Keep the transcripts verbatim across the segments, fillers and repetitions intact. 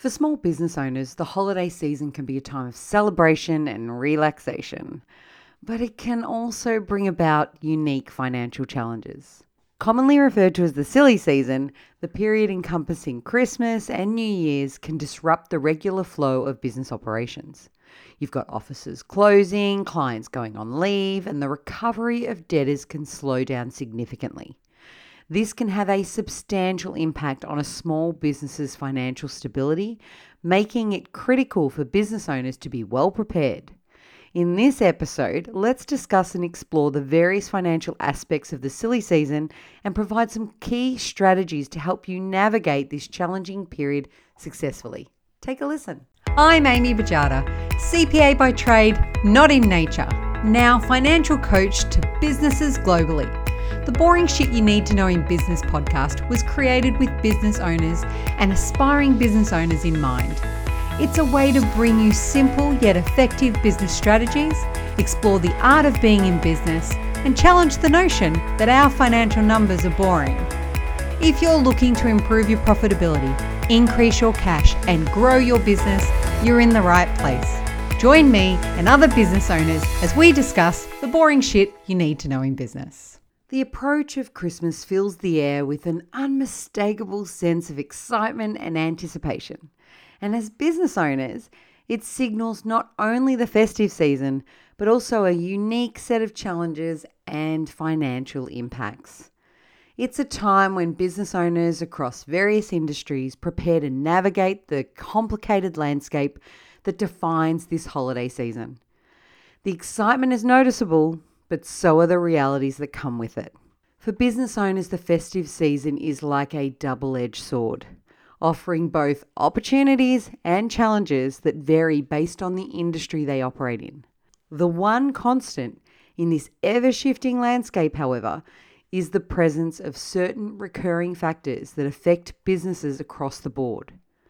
For small business owners, the holiday season can be a time of celebration and relaxation, but it can also bring about unique financial challenges. Commonly referred to as the silly season, the period encompassing Christmas and New Year's can disrupt the regular flow of business operations. You've got offices closing, clients going on leave, and the recovery of debtors can slow down significantly. This can have a substantial impact on a small business's financial stability, making it critical for business owners to be well prepared. In this episode, let's discuss and explore the various financial aspects of the silly season and provide some key strategies to help you navigate this challenging period successfully. Take a listen. I'm Amy Bajada, C P A by trade, not in nature, now financial coach to businesses globally. The Boring Shit You Need to Know in Business podcast was created with business owners and aspiring business owners in mind. It's a way to bring you simple yet effective business strategies, explore the art of being in business, and challenge the notion that our financial numbers are boring. If you're looking to improve your profitability, increase your cash, and grow your business, you're in the right place. Join me and other business owners as we discuss the boring shit you need to know in business. The approach of Christmas fills the air with an unmistakable sense of excitement and anticipation. And as business owners, it signals not only the festive season, but also a unique set of challenges and financial impacts. It's a time when business owners across various industries prepare to navigate the complicated landscape that defines this holiday season. The excitement is noticeable, but so are the realities that come with it. For business owners, the festive season is like a double-edged sword, offering both opportunities and challenges that vary based on the industry they operate in. The one constant in this ever-shifting landscape, however, is the presence of certain recurring factors that affect businesses across the board.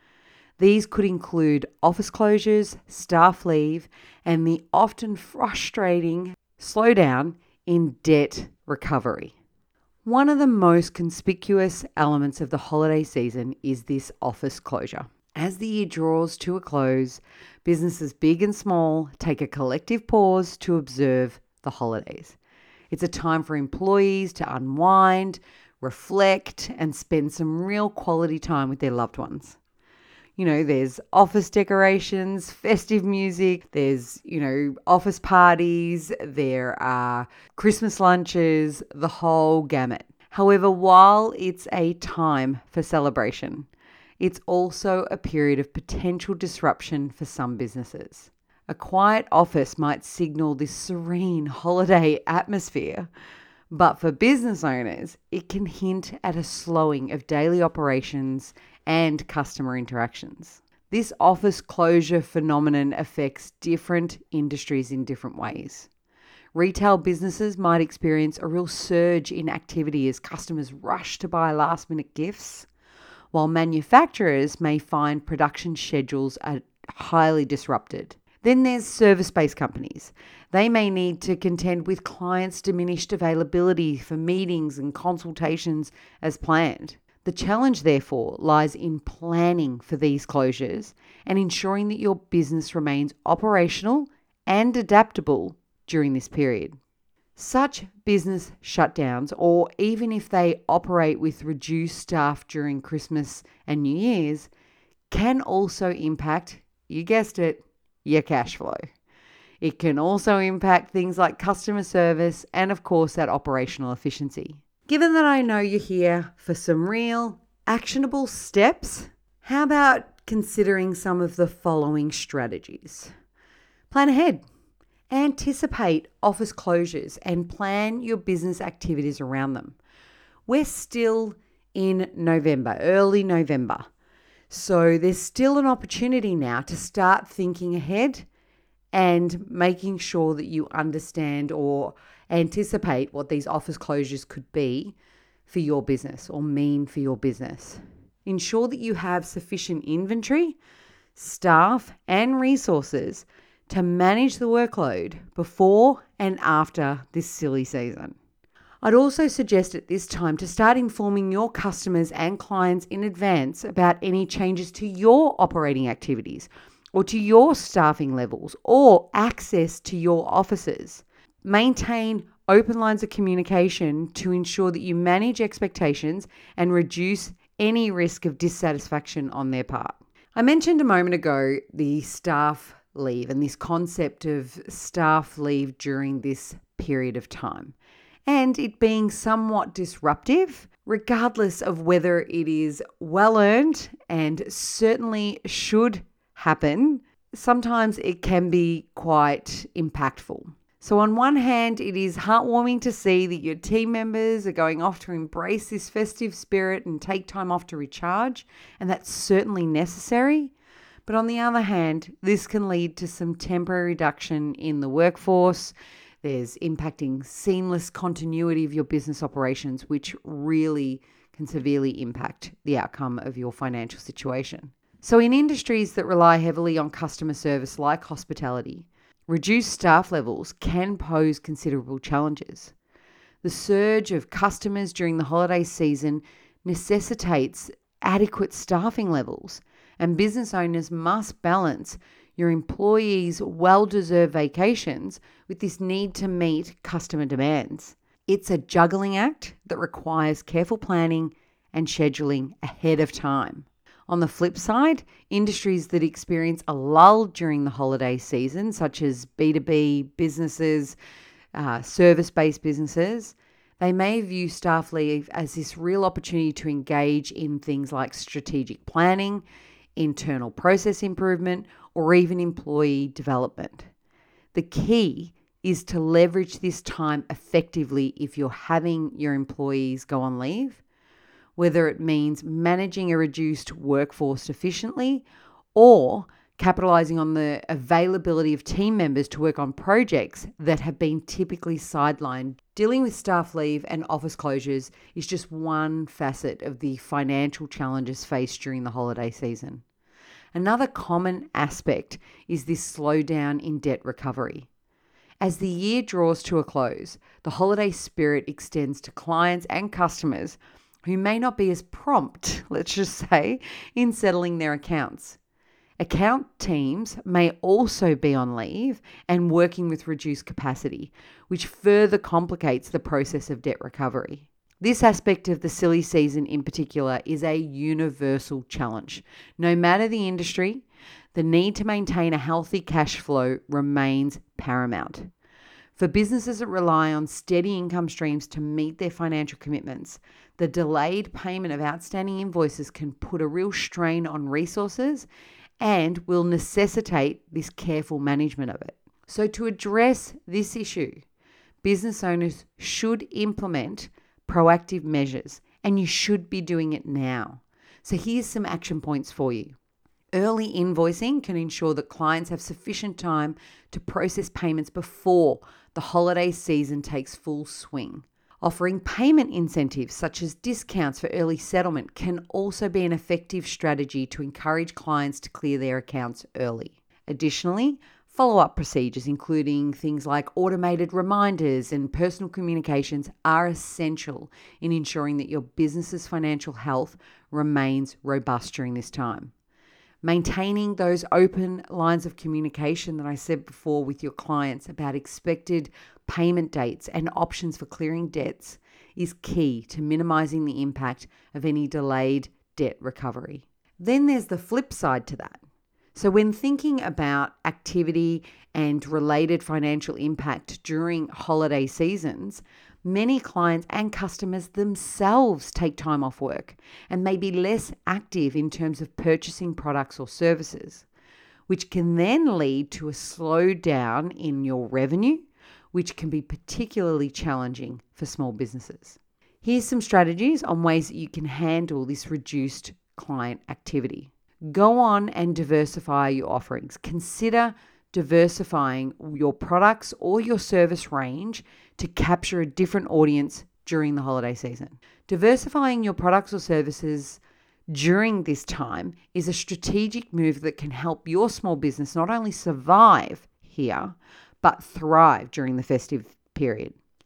These could include office closures, staff leave, and the often frustrating slowdown in debt recovery. One of the most conspicuous elements of the holiday season is this office closure. As the year draws to a close, businesses big and small take a collective pause to observe the holidays. It's a time for employees to unwind, reflect, and spend some real quality time with their loved ones. You know, there's office decorations, festive music, there's, you know, office parties, there are Christmas lunches, the whole gamut. However, while it's a time for celebration, it's also a period of potential disruption for some businesses. A quiet office might signal this serene holiday atmosphere, but for business owners, it can hint at a slowing of daily operations and customer interactions. This office closure phenomenon affects different industries in different ways. Retail businesses might experience a real surge in activity as customers rush to buy last-minute gifts, while manufacturers may find production schedules are highly disrupted. Then there's service-based companies. They may need to contend with clients' diminished availability for meetings and consultations as planned. The challenge, therefore, lies in planning for these closures and ensuring that your business remains operational and adaptable during this period. Such business shutdowns, or even if they operate with reduced staff during Christmas and New Year's, can also impact, you guessed it, your cash flow. It can also impact things like customer service and, of course, that operational efficiency. Given that I know you're here for some real actionable steps, how about considering some of the following strategies? Plan ahead. Anticipate office closures and plan your business activities around them. We're still in November, early November. So there's still an opportunity now to start thinking ahead and making sure that you understand or anticipate what these office closures could be for your business or mean for your business. Ensure that you have sufficient inventory, staff, and resources to manage the workload before and after this silly season. I'd also suggest at this time to start informing your customers and clients in advance about any changes to your operating activities or to your staffing levels or access to your offices. Maintain open lines of communication to ensure that you manage expectations and reduce any risk of dissatisfaction on their part. I mentioned a moment ago the staff leave and this concept of staff leave during this period of time, and it being somewhat disruptive, regardless of whether it is well earned and certainly should happen. Sometimes it can be quite impactful. So on one hand, it is heartwarming to see that your team members are going off to embrace this festive spirit and take time off to recharge, and that's certainly necessary. But on the other hand, this can lead to some temporary reduction in the workforce. There's impacting seamless continuity of your business operations, which really can severely impact the outcome of your financial situation. So in industries that rely heavily on customer service like hospitality, reduced staff levels can pose considerable challenges. The surge of customers during the holiday season necessitates adequate staffing levels, and business owners must balance your employees' well-deserved vacations with this need to meet customer demands. It's a juggling act that requires careful planning and scheduling ahead of time. On the flip side, industries that experience a lull during the holiday season, such as B two B businesses, uh, service-based businesses, they may view staff leave as this real opportunity to engage in things like strategic planning, internal process improvement, or even employee development. The key is to leverage this time effectively if you're having your employees go on leave, whether it means managing a reduced workforce efficiently or capitalizing on the availability of team members to work on projects that have been typically sidelined. Dealing with staff leave and office closures is just one facet of the financial challenges faced during the holiday season. Another common aspect is this slowdown in debt recovery. As the year draws to a close, the holiday spirit extends to clients and customers who may not be as prompt, let's just say, in settling their accounts. Account teams may also be on leave and working with reduced capacity, which further complicates the process of debt recovery. This aspect of the silly season in particular is a universal challenge. No matter the industry, the need to maintain a healthy cash flow remains paramount. For businesses that rely on steady income streams to meet their financial commitments, the delayed payment of outstanding invoices can put a real strain on resources and will necessitate this careful management of it. So to address this issue, business owners should implement proactive measures, and you should be doing it now. So here's some action points for you. Early invoicing can ensure that clients have sufficient time to process payments before the holiday season takes full swing. Offering payment incentives such as discounts for early settlement can also be an effective strategy to encourage clients to clear their accounts early. Additionally, follow-up procedures, including things like automated reminders and personal communications, are essential in ensuring that your business's financial health remains robust during this time. Maintaining those open lines of communication that I said before with your clients about expected payment dates and options for clearing debts is key to minimizing the impact of any delayed debt recovery. Then there's the flip side to that. So when thinking about activity and related financial impact during holiday seasons, many clients and customers themselves take time off work and may be less active in terms of purchasing products or services, which can then lead to a slowdown in your revenue, which can be particularly challenging for small businesses. Here's some strategies on ways that you can handle this reduced client activity. Go on and diversify your offerings. Consider diversifying your products or your service range to capture a different audience during the holiday season. Diversifying your products or services during this time is a strategic move that can help your small business not only survive here, but thrive during the festive period.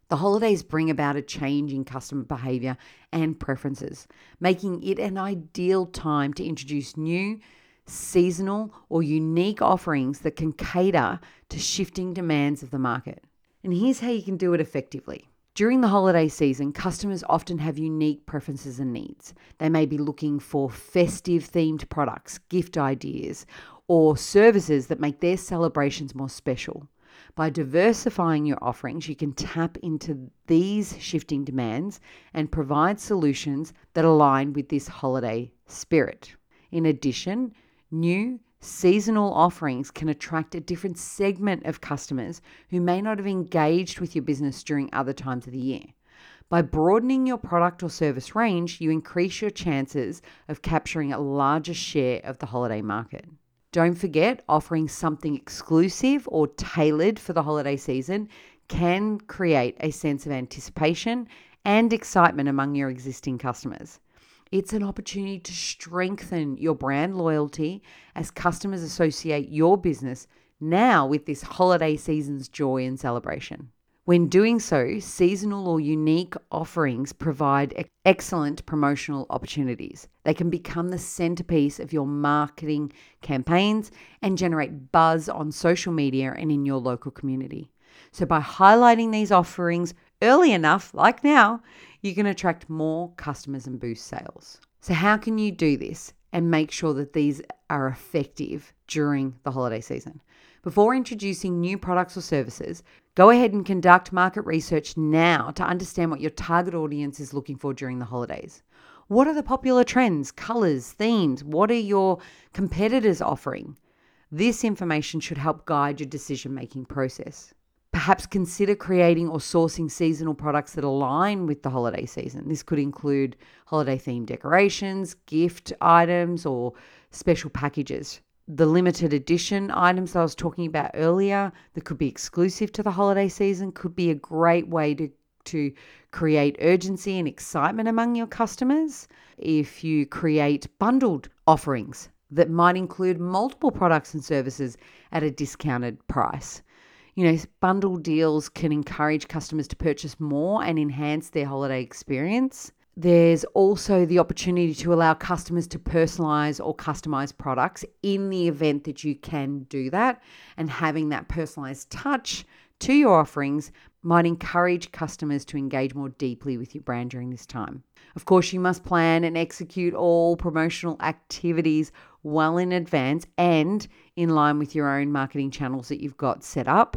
The holidays bring about a change in customer behavior and preferences, making it an ideal time to introduce new, seasonal, or unique offerings that can cater to shifting demands of the market. And here's how you can do it effectively. During the holiday season, customers often have unique preferences and needs. They may be looking for festive themed products, gift ideas, or services that make their celebrations more special. By diversifying your offerings, you can tap into these shifting demands and provide solutions that align with this holiday spirit. In addition, new seasonal offerings can attract a different segment of customers who may not have engaged with your business during other times of the year. By broadening your product or service range, you increase your chances of capturing a larger share of the holiday market. Don't forget, offering something exclusive or tailored for the holiday season can create a sense of anticipation and excitement among your existing customers. It's an opportunity to strengthen your brand loyalty as customers associate your business now with this holiday season's joy and celebration. When doing so, seasonal or unique offerings provide excellent promotional opportunities. They can become the centerpiece of your marketing campaigns and generate buzz on social media and in your local community. So by highlighting these offerings early enough, like now, you can attract more customers and boost sales. So how can you do this and make sure that these are effective during the holiday season? Before introducing new products or services, go ahead and conduct market research now to understand what your target audience is looking for during the holidays. What are the popular trends, colors, themes? What are your competitors offering? This information should help guide your decision-making process. Perhaps consider creating or sourcing seasonal products that align with the holiday season. This could include holiday-themed decorations, gift items, or special packages. The limited edition items that I was talking about earlier that could be exclusive to the holiday season could be a great way to, to create urgency and excitement among your customers. If you create bundled offerings that might include multiple products and services at a discounted price. You know, bundle deals can encourage customers to purchase more and enhance their holiday experience. There's also the opportunity to allow customers to personalize or customize products in the event that you can do that. And having that personalized touch to your offerings might encourage customers to engage more deeply with your brand during this time. Of course, you must plan and execute all promotional activities well in advance and in line with your own marketing channels that you've got set up.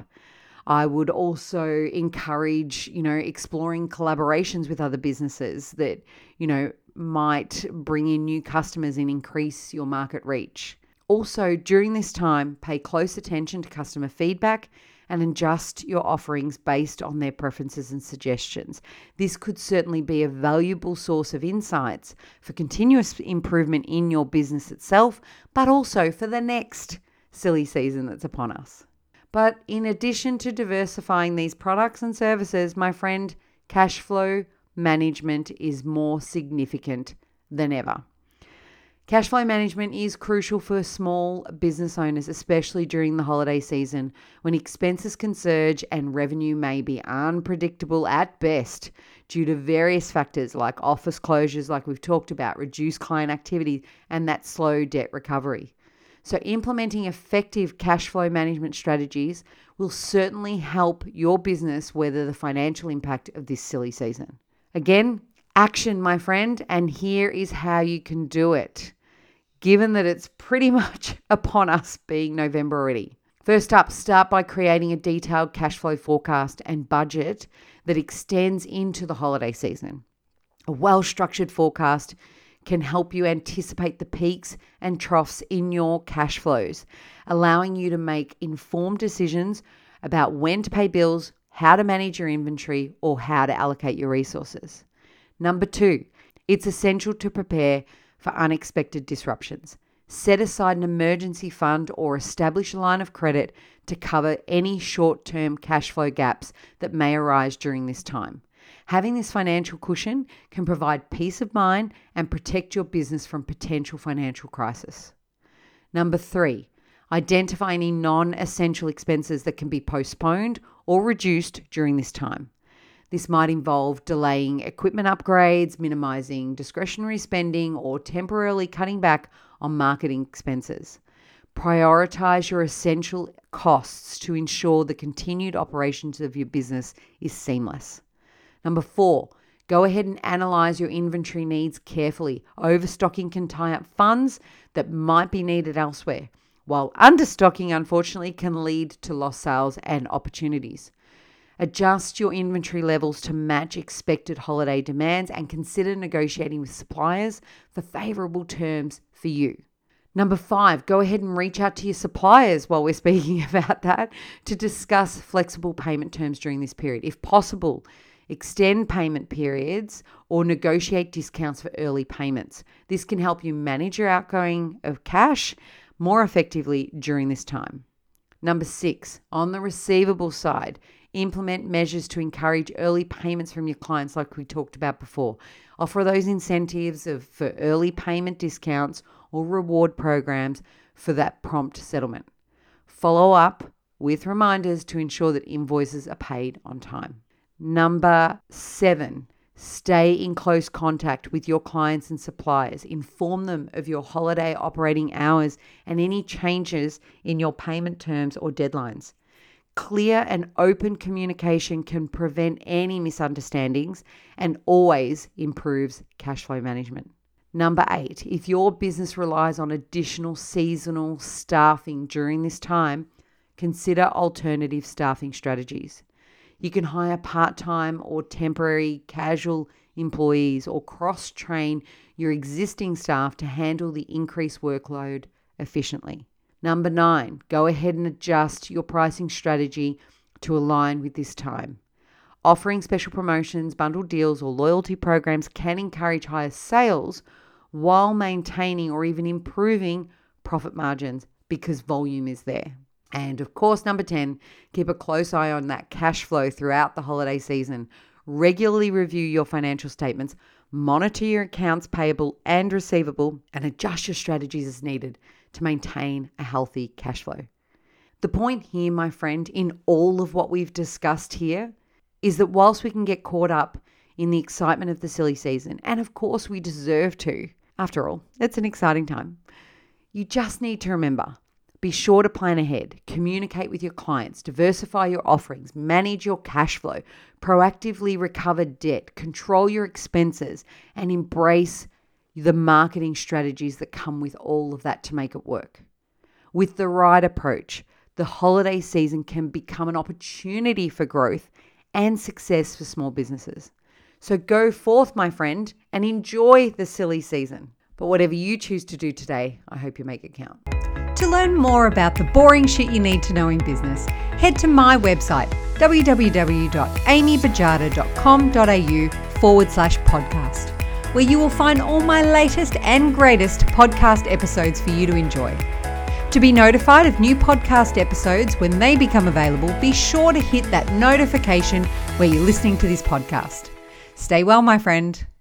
I would also encourage, you know, exploring collaborations with other businesses that, you know, might bring in new customers and increase your market reach. Also, during this time, pay close attention to customer feedback and adjust your offerings based on their preferences and suggestions. This could certainly be a valuable source of insights for continuous improvement in your business itself, but also for the next silly season that's upon us. But in addition to diversifying these products and services, my friend, cash flow management is more significant than ever. Cash flow management is crucial for small business owners, especially during the holiday season when expenses can surge and revenue may be unpredictable at best due to various factors like office closures, like we've talked about, reduced client activity, and that slow debt recovery. So implementing effective cash flow management strategies will certainly help your business weather the financial impact of this silly season. Again, action, my friend, and here is how you can do it, given that it's pretty much upon us being November already. First up, start by creating a detailed cash flow forecast and budget that extends into the holiday season. A well-structured forecast can help you anticipate the peaks and troughs in your cash flows, allowing you to make informed decisions about when to pay bills, how to manage your inventory, or how to allocate your resources. Number two, it's essential to prepare for unexpected disruptions. Set aside an emergency fund or establish a line of credit to cover any short-term cash flow gaps that may arise during this time. Having this financial cushion can provide peace of mind and protect your business from potential financial crisis. Number three, identify any non-essential expenses that can be postponed or reduced during this time. This might involve delaying equipment upgrades, minimizing discretionary spending, or temporarily cutting back on marketing expenses. Prioritize your essential costs to ensure the continued operations of your business is seamless. Number four, go ahead and analyze your inventory needs carefully. Overstocking can tie up funds that might be needed elsewhere, while understocking, unfortunately, can lead to lost sales and opportunities. Adjust your inventory levels to match expected holiday demands and consider negotiating with suppliers for favorable terms for you. Number five, go ahead and reach out to your suppliers while we're speaking about that to discuss flexible payment terms during this period. If possible, extend payment periods or negotiate discounts for early payments. This can help you manage your outgoing of cash more effectively during this time. Number six, on the receivable side, implement measures to encourage early payments from your clients like we talked about before. Offer those incentives of, for early payment discounts or reward programs for that prompt settlement. Follow up with reminders to ensure that invoices are paid on time. Number seven, stay in close contact with your clients and suppliers. Inform them of your holiday operating hours and any changes in your payment terms or deadlines. Clear and open communication can prevent any misunderstandings and always improves cash flow management. Number eight, if your business relies on additional seasonal staffing during this time, consider alternative staffing strategies. You can hire part-time or temporary casual employees or cross-train your existing staff to handle the increased workload efficiently. Number nine, go ahead and adjust your pricing strategy to align with this time. Offering special promotions, bundled deals, or loyalty programs can encourage higher sales while maintaining or even improving profit margins because volume is there. And of course, number ten, keep a close eye on that cash flow throughout the holiday season. Regularly review your financial statements, monitor your accounts payable and receivable, and adjust your strategies as needed to maintain a healthy cash flow. The point here, my friend, in all of what we've discussed here is that whilst we can get caught up in the excitement of the silly season, and of course we deserve to, after all, it's an exciting time, you just need to remember, be sure to plan ahead, communicate with your clients, diversify your offerings, manage your cash flow, proactively recover debt, control your expenses, and embrace the marketing strategies that come with all of that to make it work. With the right approach, the holiday season can become an opportunity for growth and success for small businesses. So go forth, my friend, and enjoy the silly season. But whatever you choose to do today, I hope you make it count. To learn more about the boring shit you need to know in business, head to my website, www.amybajada.com.au forward slash podcast, where you will find all my latest and greatest podcast episodes for you to enjoy. To be notified of new podcast episodes when they become available, be sure to hit that notification where you're listening to this podcast. Stay well, my friend.